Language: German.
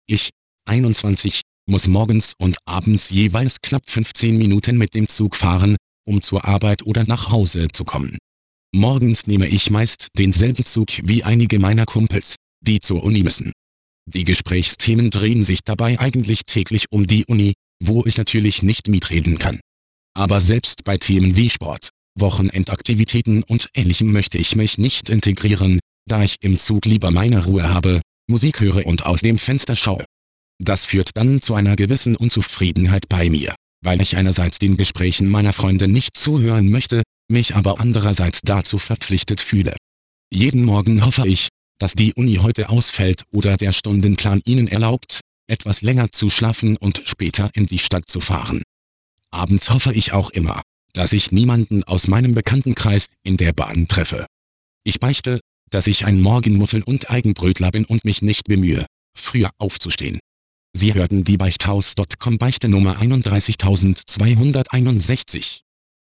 Ich, 21, muss morgens und abends jeweils knapp 15 Minuten mit dem Zug fahren, um zur Arbeit oder nach Hause zu kommen. Morgens nehme ich meist denselben Zug wie einige meiner Kumpels, die zur Uni müssen. Die Gesprächsthemen drehen sich dabei eigentlich täglich um die Uni, wo ich natürlich nicht mitreden kann. Aber selbst bei Themen wie Sport, Wochenendaktivitäten und Ähnlichem möchte ich mich nicht integrieren, da ich im Zug lieber meine Ruhe habe, Musik höre und aus dem Fenster schaue. Das führt dann zu einer gewissen Unzufriedenheit bei mir, weil ich einerseits den Gesprächen meiner Freunde nicht zuhören möchte, mich aber andererseits dazu verpflichtet fühle. Jeden Morgen hoffe ich, dass die Uni heute ausfällt oder der Stundenplan ihnen erlaubt, etwas länger zu schlafen und später in die Stadt zu fahren. Abends hoffe ich auch immer, dass ich niemanden aus meinem Bekanntenkreis in der Bahn treffe. Ich beichte, dass ich ein Morgenmuffel und Eigenbrötler bin und mich nicht bemühe, früher aufzustehen. Sie hörten die Beichthaus.com Beichte Nummer 31261.